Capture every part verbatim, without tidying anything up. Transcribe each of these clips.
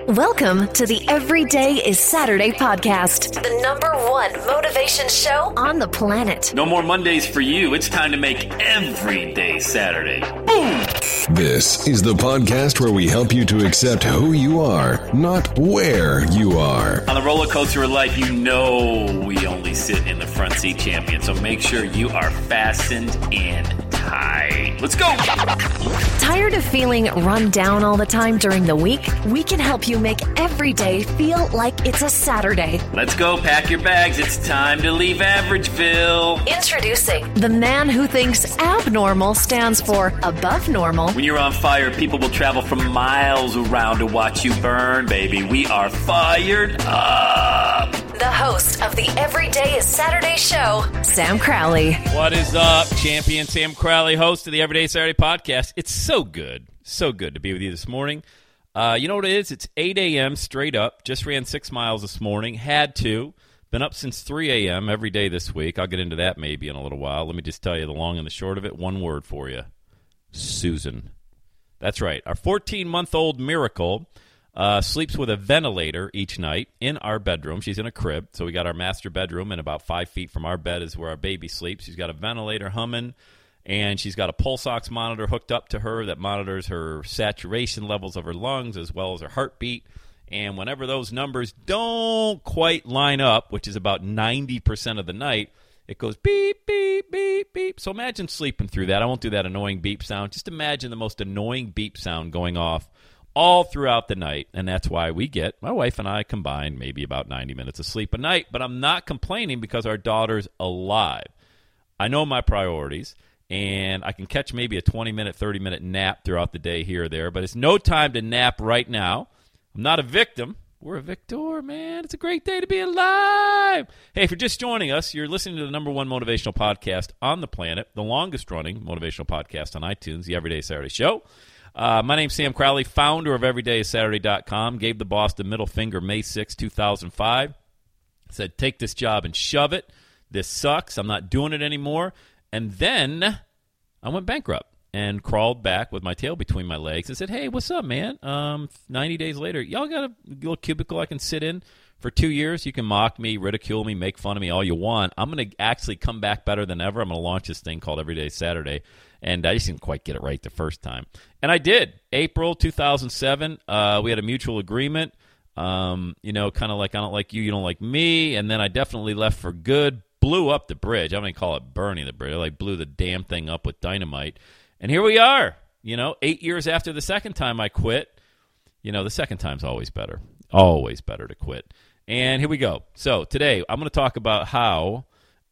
Welcome to the Every Day is Saturday podcast, the number one motivation show on the planet. No more Mondays for you. It's time to make every day Saturday. Boom! This is the podcast where we help you to accept who you are, not where you are. On the roller coaster of life, you know we only sit in the front seat, champion. So make sure you are fastened in tight. Let's go! Tired of feeling run down all the time during the week? We can help you make every day feel like it's a Saturday. Let's go. Pack your bags. It's time to leave Averageville. Introducing the man who thinks abnormal stands for above normal. When you're on fire, people will travel from miles around to watch you burn, baby. We are fired up. The host of the Every Day is Saturday show, Sam Crowley. What is up, champion? Sam Crowley, host of the Every Day Saturday podcast. It's so good, so good to be with you this morning. Uh, you know what it is? It's eight a.m. straight up. Just ran six miles this morning. Had to. Been up since three a.m. every day this week. I'll get into that maybe in a little while. Let me just tell you the long and the short of it. One word for you. Susan. That's right. Our fourteen-month-old Miracle uh, sleeps with a ventilator each night in our bedroom. She's in a crib, so we got our master bedroom, and about five feet from our bed is where our baby sleeps. She's got a ventilator humming, and she's got a pulse ox monitor hooked up to her that monitors her saturation levels of her lungs as well as her heartbeat. And whenever those numbers don't quite line up, which is about ninety percent of the night, it goes beep, beep, beep, beep. So imagine sleeping through that. I won't do that annoying beep sound. Just imagine the most annoying beep sound going off all throughout the night. And that's why we get, my wife and I combined, maybe about ninety minutes of sleep a night. But I'm not complaining because our daughter's alive. I know my priorities, and I can catch maybe a twenty-minute, thirty-minute nap throughout the day here or there. But it's no time to nap right now. I'm not a victim. We're a victor, man. It's a great day to be alive. Hey, if you're just joining us, you're listening to the number one motivational podcast on the planet, the longest-running motivational podcast on iTunes, the Everyday Saturday Show. Uh, my name's Sam Crowley, founder of every day is saturday dot com. Gave the boss the middle finger May sixth, two thousand five. Said, take this job and shove it. This sucks. I'm not doing it anymore. And then I went bankrupt and crawled back with my tail between my legs and said, hey, what's up, man? Um, ninety days later, y'all got a little cubicle I can sit in for two years. You can mock me, ridicule me, make fun of me all you want. I'm going to actually come back better than ever. I'm going to launch this thing called Everyday Saturday, and I just didn't quite get it right the first time. And I did. April two thousand seven, uh, we had a mutual agreement, um, you know, kind of like I don't like you, you don't like me, and then I definitely left for good, blew up the bridge. I'm going to call it burning the bridge. I like blew the damn thing up with dynamite. And here we are, you know, eight years after the second time I quit. You know, the second time's always better. Always better to quit. And here we go. So today I'm going to talk about how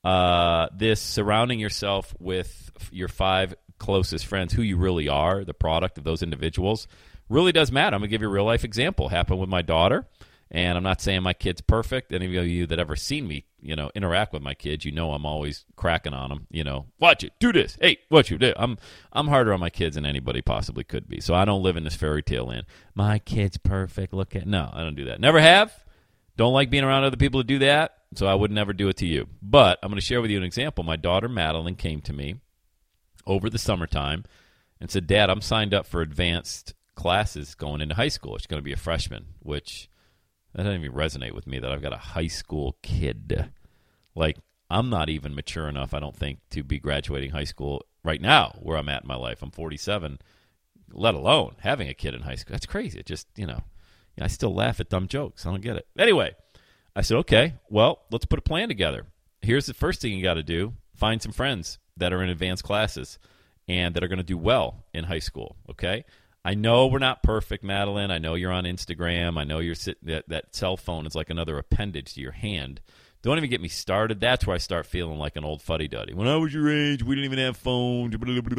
uh, this surrounding yourself with your five closest friends, who you really are, the product of those individuals, really does matter. I'm going to give you a real-life example. Happened with my daughter. And I'm not saying my kid's perfect. Any of you that ever seen me, you know, interact with my kids, you know I'm always cracking on them. You know, watch it, do this. Hey, what you do? I'm I'm harder on my kids than anybody possibly could be. So I don't live in this fairy tale land. My kid's perfect. Look at no, I don't do that. Never have. Don't like being around other people to do that. So I would never do it to you. But I'm going to share with you an example. My daughter Madeline came to me over the summertime and said, Dad, I'm signed up for advanced classes going into high school. She's going to be a freshman, which that doesn't even resonate with me that I've got a high school kid. Like, I'm not even mature enough, I don't think, to be graduating high school right now where I'm at in my life. I'm forty-seven, let alone having a kid in high school. That's crazy. It just, you know, I still laugh at dumb jokes. I don't get it. Anyway, I said, okay, well, let's put a plan together. Here's the first thing you got to do. Find some friends that are in advanced classes and that are going to do well in high school, okay? I know we're not perfect, Madeline. I know you're on Instagram. I know you're sitting, that, that cell phone is like another appendage to your hand. Don't even get me started. That's where I start feeling like an old fuddy-duddy. When I was your age, we didn't even have phones.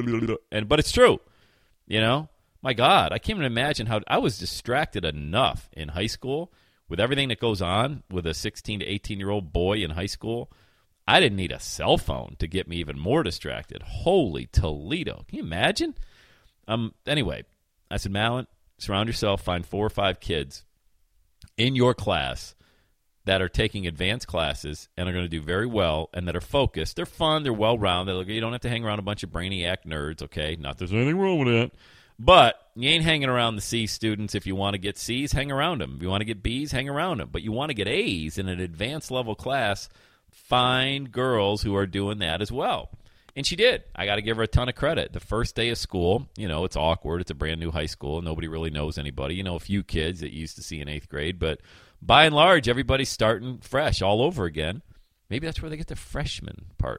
And But it's true. You know? My God, I can't even imagine how I was distracted enough in high school with everything that goes on with a sixteen to eighteen-year-old boy in high school. I didn't need a cell phone to get me even more distracted. Holy Toledo. Can you imagine? Um. Anyway. I said, Madeline, surround yourself, find four or five kids in your class that are taking advanced classes and are going to do very well and that are focused. They're fun. They're well-rounded. You don't have to hang around a bunch of brainiac nerds, okay? Not that there's anything wrong with that. But you ain't hanging around the C students. If you want to get C's, hang around them. If you want to get B's, hang around them. But you want to get A's in an advanced level class, find girls who are doing that as well. And she did. I got to give her a ton of credit. The first day of school, you know, it's awkward. It's a brand new high school. Nobody really knows anybody. You know, a few kids that you used to see in eighth grade. But by and large, everybody's starting fresh all over again. Maybe that's where they get the freshman part.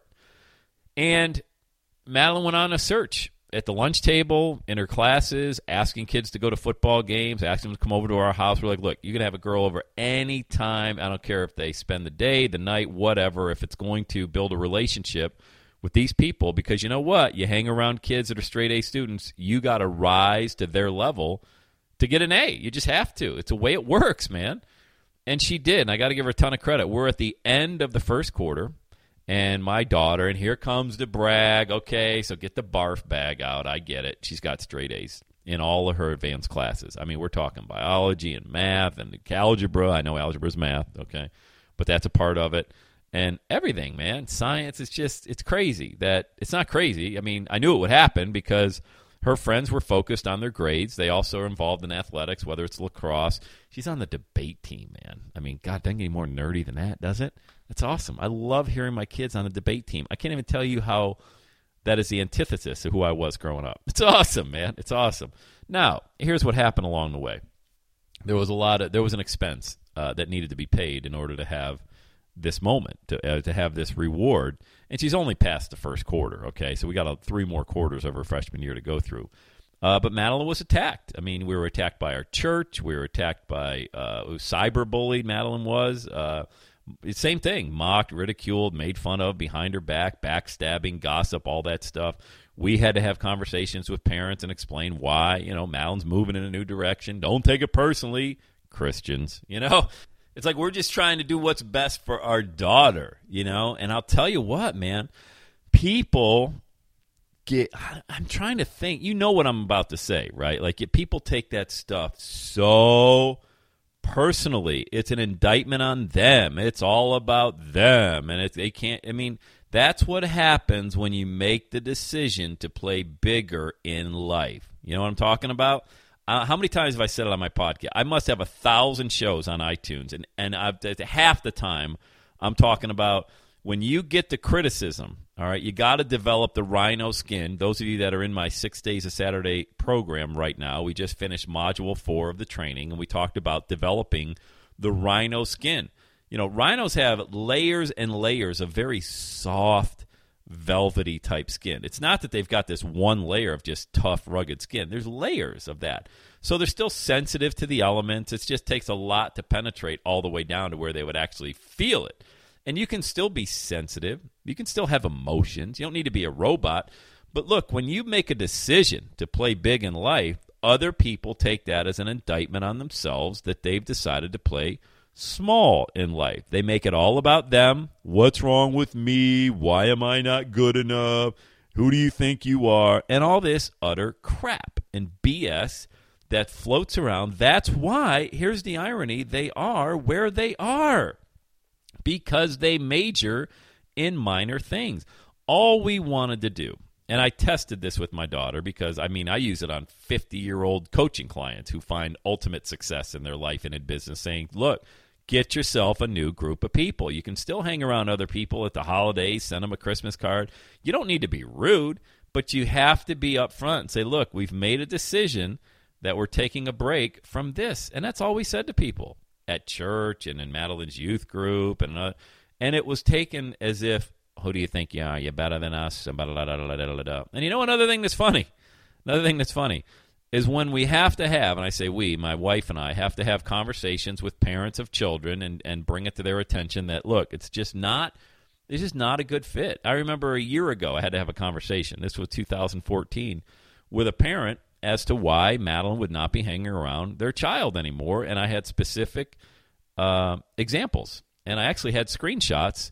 And Madeline went on a search at the lunch table, in her classes, asking kids to go to football games, asking them to come over to our house. We're like, look, you can have a girl over anytime. I don't care if they spend the day, the night, whatever, if it's going to build a relationship with these people, because you know what? You hang around kids that are straight A students, you got to rise to their level to get an A. You just have to. It's the way it works, man. And she did, and I got to give her a ton of credit. We're at the end of the first quarter, and my daughter, and here comes the brag. Okay, so get the barf bag out. I get it. She's got straight A's in all of her advanced classes. I mean, we're talking biology and math and algebra. I know algebra is math, okay, but that's a part of it. And everything, man. Science is just, it's crazy that, it's not crazy. I mean, I knew it would happen because her friends were focused on their grades. They also are involved in athletics, whether it's lacrosse. She's on the debate team, man. I mean, God, doesn't get any more nerdy than that, does it? That's awesome. I love hearing my kids on the debate team. I can't even tell you how that is the antithesis of who I was growing up. It's awesome, man. It's awesome. Now, here's what happened along the way. There was a lot of, there was an expense uh, that needed to be paid in order to have this moment, to uh, to have this reward. And she's only passed the first quarter, okay? So we got a, three more quarters of her freshman year to go through. Uh, but Madeline was attacked. I mean, we were attacked by our church. We were attacked by, uh, cyber-bullied, Madeline was. Uh, same thing, mocked, ridiculed, made fun of, behind her back, backstabbing, gossip, all that stuff. We had to have conversations with parents and explain why, you know, Madeline's moving in a new direction. Don't take it personally, Christians, you know? It's like we're just trying to do what's best for our daughter, you know? And I'll tell you what, man, people get, I'm trying to think, you know what I'm about to say, right? Like people take that stuff so personally. It's an indictment on them. It's all about them. And it's, they can't, I mean, that's what happens when you make the decision to play bigger in life. You know what I'm talking about? Uh, how many times have I said it on my podcast? I must have a thousand shows on iTunes, and and I've, half the time I'm talking about when you get the criticism, all right, you got to develop the rhino skin. Those of you that are in my Six Days of Saturday program right now, we just finished Module four of the training, and we talked about developing the rhino skin. You know, rhinos have layers and layers of very soft, velvety type skin. It's not that they've got this one layer of just tough, rugged skin. There's layers of that. So they're still sensitive to the elements. It just takes a lot to penetrate all the way down to where they would actually feel it. And you can still be sensitive. You can still have emotions. You don't need to be a robot. But look, when you make a decision to play big in life, other people take that as an indictment on themselves that they've decided to play small in life. They make it all about them. What's wrong with me? Why am I not good enough? Who do you think you are? And all this utter crap and B S that floats around. That's why, here's the irony, they are where they are. Because they major in minor things. All we wanted to do, and I tested this with my daughter because, I mean, I use it on fifty-year-old coaching clients who find ultimate success in their life and in business, saying, look, get yourself a new group of people. You can still hang around other people at the holidays, send them a Christmas card. You don't need to be rude, but you have to be upfront and say, look, we've made a decision that we're taking a break from this. And that's all we said to people at church and in Madeline's youth group. And uh, and it was taken as if, who do you think you are? You're better than us. And you know another thing that's funny? Another thing that's funny is when we have to have, and I say we, my wife and I, have to have conversations with parents of children and, and bring it to their attention that, look, it's just not, it's just not a good fit. I remember a year ago I had to have a conversation, this was two thousand fourteen, with a parent as to why Madeline would not be hanging around their child anymore, and I had specific uh, examples. And I actually had screenshots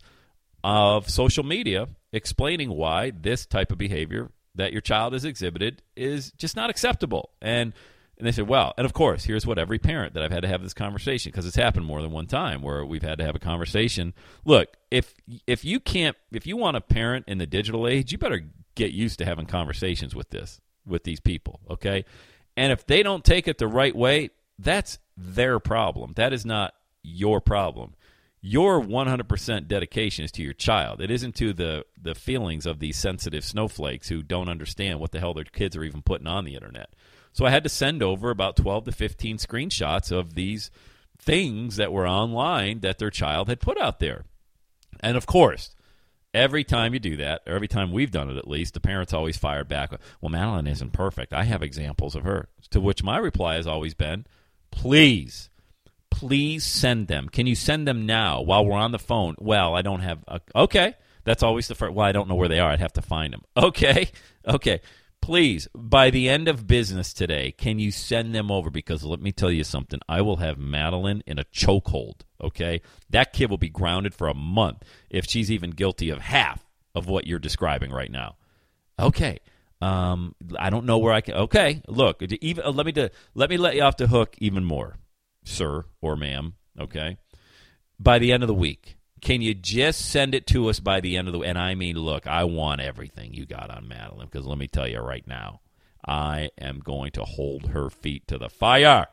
of social media explaining why this type of behavior that your child has exhibited is just not acceptable. And and they said, well, and of course, here's what every parent that I've had to have this conversation, because it's happened more than one time where we've had to have a conversation. Look, if if you can't, if you want to parent in the digital age, you better get used to having conversations with this. with these people, okay? And if they don't take it the right way, that's their problem. That is not your problem. Your one hundred percent dedication is to your child. It isn't to the, the feelings of these sensitive snowflakes who don't understand what the hell their kids are even putting on the internet. So I had to send over about twelve to fifteen screenshots of these things that were online that their child had put out there. And, of course, every time you do that, or every time we've done it at least, the parents always fired back, well, Madeline isn't perfect. I have examples of her. To which my reply has always been, please, please send them. Can you send them now while we're on the phone? Well, I don't have a, okay. That's always the first. Well, I don't know where they are. I'd have to find them. Okay. Okay. Please, by the end of business today, can you send them over? Because let me tell you something. I will have Madeline in a chokehold, okay? That kid will be grounded for a month if she's even guilty of half of what you're describing right now. Okay. Um, I don't know where I can. Okay. Look, even, let me do, let me let you off the hook even more, sir or ma'am, okay? By the end of the week, can you just send it to us by the end of the week? And I mean, look, I want everything you got on Madeline, because let me tell you right now, I am going to hold her feet to the fire.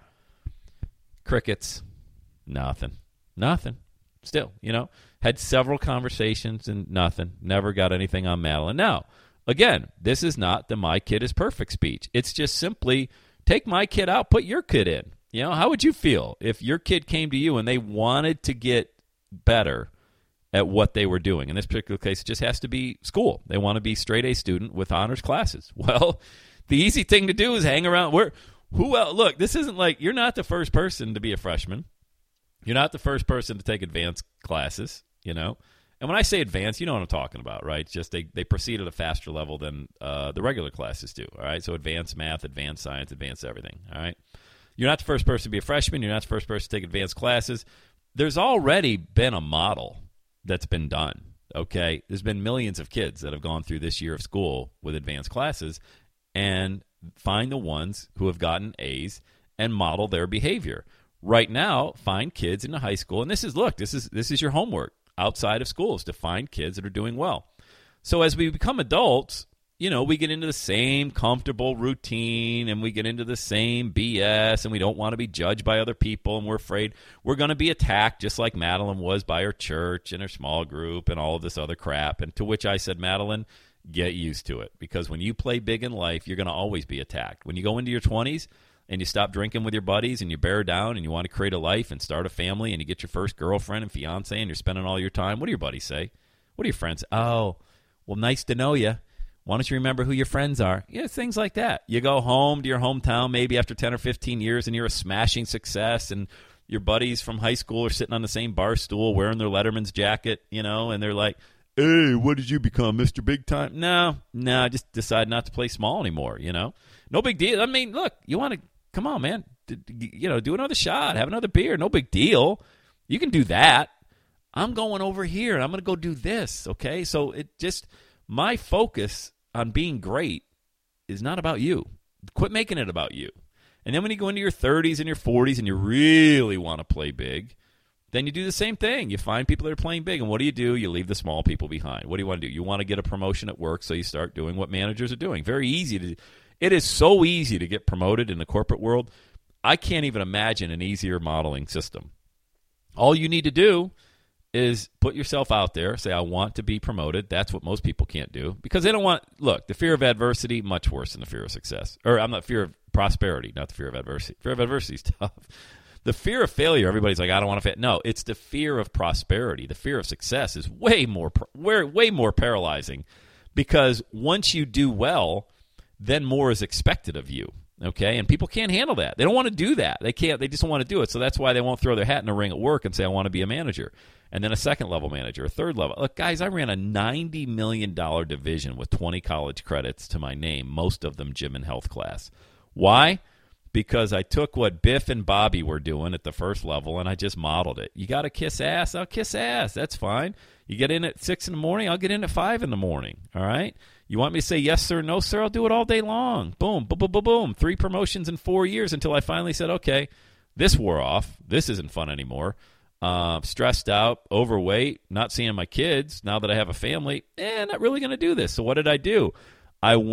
Crickets. Nothing. Nothing. Still, you know, had several conversations and nothing. Never got anything on Madeline. Now, again, this is not the my kid is perfect speech. It's just simply take my kid out, put your kid in. You know, how would you feel if your kid came to you and they wanted to get better at what they were doing? In this particular case, it just has to be school. They want to be straight A student with honors classes. Well, the easy thing to do is hang around. Where, who else? Look, this isn't like you're not the first person to be a freshman. You're not the first person to take advanced classes, you know. And when I say advanced, you know what I'm talking about, right? It's just they, they proceed at a faster level than uh, the regular classes do, all right? So advanced math, advanced science, advanced everything, all right? You're not the first person to be a freshman. You're not the first person to take advanced classes. There's already been a model that's been done, okay? There's been millions of kids that have gone through this year of school with advanced classes, and find the ones who have gotten A's and model their behavior. Right now, find kids in the high school, and this is, look, this is this is your homework outside of schools, to find kids that are doing well. So as we become adults, you know, we get into the same comfortable routine, and we get into the same B S, and we don't want to be judged by other people, and we're afraid we're going to be attacked just like Madeline was by her church and her small group and all of this other crap. And to which I said, Madeline, get used to it, because when you play big in life, you're going to always be attacked. When you go into your twenties and you stop drinking with your buddies and you bear down and you want to create a life and start a family and you get your first girlfriend and fiance and you're spending all your time, what do your buddies say? What do your friends say? Oh, well, nice to know you. Why don't you remember who your friends are? Yeah, things like that. You go home to your hometown maybe after ten or fifteen years and you're a smashing success, and your buddies from high school are sitting on the same bar stool wearing their Letterman's jacket, you know, and they're like, hey, what did you become, Mister Big Time? No, no, I just decided not to play small anymore, you know. No big deal. I mean, look, you want to, come on, man, you know, do another shot, have another beer, no big deal. You can do that. I'm going over here, and I'm going to go do this, okay? So it just, my focus on being great is not about you. Quit making it about you. And then when you go into your thirties and your forties and you really want to play big, then you do the same thing. You find people that are playing big, and what do you do? You leave the small people behind. What do you want to do? You want to get a promotion at work, so you start doing what managers are doing. Very easy to. It is so easy to get promoted in the corporate world. I can't even imagine an easier modeling system. All you need to do is put yourself out there, say, I want to be promoted. That's what most people can't do, because they don't want, look, the fear of adversity, much worse than the fear of success. Or I'm not fear of prosperity, not the fear of adversity. Fear of adversity is tough. The fear of failure, everybody's like, I don't want to fail. No, it's the fear of prosperity. The fear of success is way more, way, way more paralyzing, because once you do well, then more is expected of you. Okay, and people can't handle that. They don't want to do that. They can't. They just don't want to do it. So that's why they won't throw their hat in the ring at work and say, I want to be a manager. And then a second-level manager, a third level. Look, guys, I ran a ninety million dollars division with twenty college credits to my name, most of them gym and health class. Why? Because I took what Biff and Bobby were doing at the first level, and I just modeled it. You got to kiss ass? I'll kiss ass. That's fine. You get in at six in the morning, I'll get in at five in the morning. All right? You want me to say yes, sir, no, sir? I'll do it all day long. Boom, boom, boom, boom, boom. Three promotions in four years until I finally said, okay, this wore off. This isn't fun anymore. Uh, stressed out, overweight, not seeing my kids now that I have a family. Eh, not really going to do this. So what did I do? I went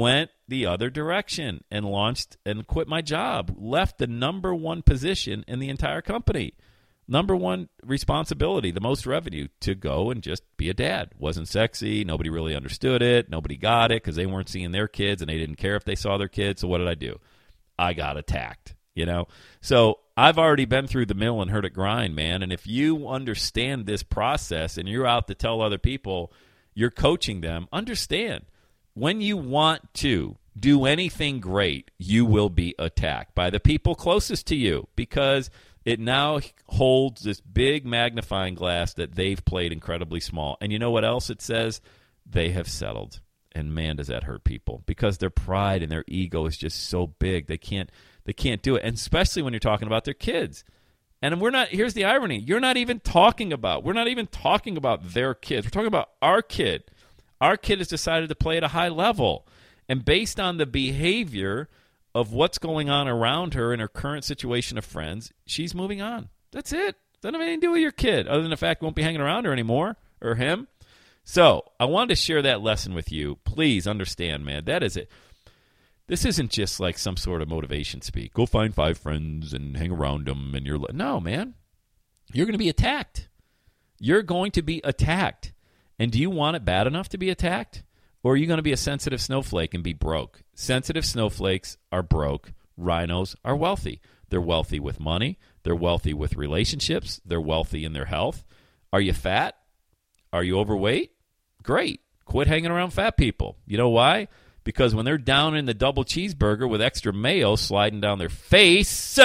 the other direction and launched and quit my job, left the number one position in the entire company, number one responsibility, the most revenue, to go and just be a dad. Wasn't sexy. Nobody really understood it. Nobody got it because they weren't seeing their kids and they didn't care if they saw their kids. So what did I do? I got attacked, you know? So I've already been through the mill and heard it grind, man. And if you understand this process and you're out to tell other people, you're coaching them, understand, when you want to do anything great, you will be attacked by the people closest to you because it now holds this big magnifying glass that they've played incredibly small. And you know what else it says? They have settled. And man, does that hurt people because their pride and their ego is just so big. They can't they can't do it. And especially when you're talking about their kids. And we're not, here's the irony. You're not even talking about, we're not even talking about their kids. We're talking about our kid. Our kid has decided to play at a high level. And based on the behavior of what's going on around her in her current situation of friends, she's moving on. That's it. Doesn't have anything to do with your kid, other than the fact we won't be hanging around her anymore, or him. So I wanted to share that lesson with you. Please understand, man, that is it. This isn't just like some sort of motivation speak. Go find five friends and hang around them. And you're no, man. You're going to be attacked. You're going to be attacked. And do you want it bad enough to be attacked? Or are you going to be a sensitive snowflake and be broke? Sensitive snowflakes are broke. Rhinos are wealthy. They're wealthy with money. They're wealthy with relationships. They're wealthy in their health. Are you fat? Are you overweight? Great. Quit hanging around fat people. You know why? Because when they're down in the double cheeseburger with extra mayo sliding down their face,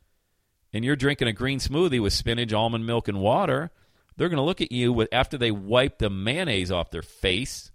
and you're drinking a green smoothie with spinach, almond milk, and water, they're going to look at you with, after they wipe the mayonnaise off their face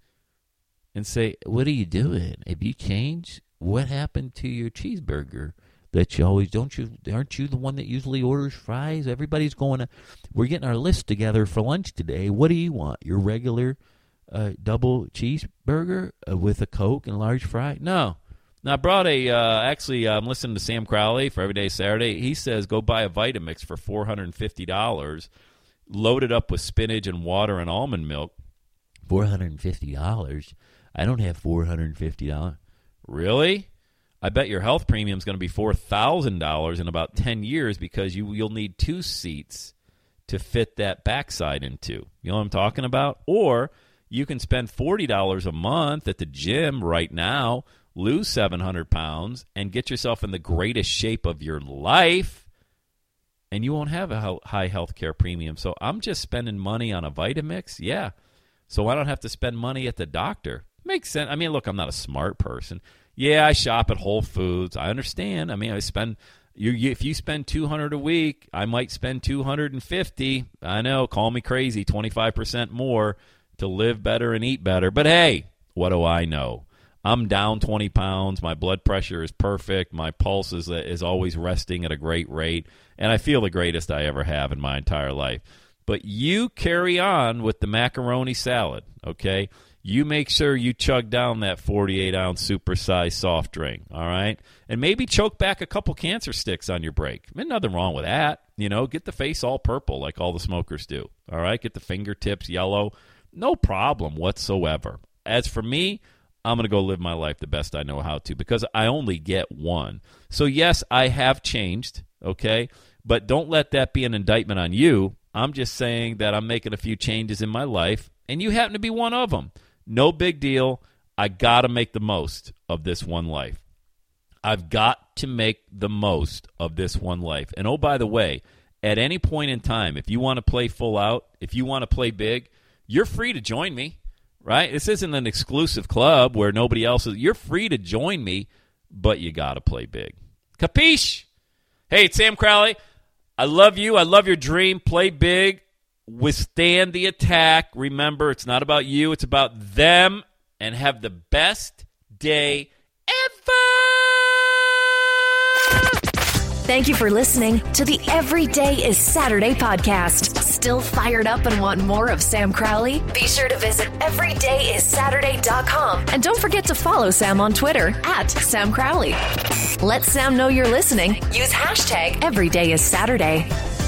and say, what are you doing? Have you changed? What happened to your cheeseburger that you always, don't you, aren't you the one that usually orders fries? Everybody's going to, we're getting our list together for lunch today. What do you want? Your regular uh, double cheeseburger uh, with a Coke and large fry? No. Now, I brought a, uh, actually, I'm listening to Sam Crowley for Everyday Saturday. He says go buy a Vitamix for four hundred fifty dollars, loaded up with spinach and water and almond milk. four hundred fifty dollars? I don't have four hundred fifty dollars. Really? I bet your health premium is going to be four thousand dollars in about ten years because you, you'll need two seats to fit that backside into. You know what I'm talking about? Or you can spend forty dollars a month at the gym right now, lose seven hundred pounds, and get yourself in the greatest shape of your life, and you won't have a high health care premium. So I'm just spending money on a Vitamix? Yeah. So I don't have to spend money at the doctor. Makes sense. I mean, look, I'm not a smart person. Yeah, I shop at Whole Foods. I understand. I mean, I spend you, you if you spend two hundred dollars a week, I might spend two hundred fifty dollars. I know, call me crazy, twenty-five percent more to live better and eat better. But hey, what do I know? I'm down twenty pounds. My blood pressure is perfect. My pulse is is always resting at a great rate, and I feel the greatest I ever have in my entire life. But you carry on with the macaroni salad, okay? You make sure you chug down that forty-eight ounce supersized soft drink, all right? And maybe choke back a couple cancer sticks on your break. There's nothing wrong with that. You know, get the face all purple like all the smokers do, all right? Get the fingertips yellow. No problem whatsoever. As for me, I'm going to go live my life the best I know how to because I only get one. So, yes, I have changed, okay? But don't let that be an indictment on you. I'm just saying that I'm making a few changes in my life, and you happen to be one of them. No big deal. I got to make the most of this one life. I've got to make the most of this one life. And, oh, by the way, at any point in time, if you want to play full out, if you want to play big, you're free to join me, right? This isn't an exclusive club where nobody else is. You're free to join me, but you got to play big. Capiche? Hey, it's Sam Crowley. I love you. I love your dream. Play big. Withstand the attack. Remember, it's not about you. It's about them. And have the best day ever. Thank you for listening to the Every Day is Saturday podcast. Still fired up and want more of Sam Crowley? Be sure to visit every day is saturday dot com. And don't forget to follow Sam on Twitter at Sam Crowley. Let Sam know you're listening. Use hashtag Every Day is Saturday.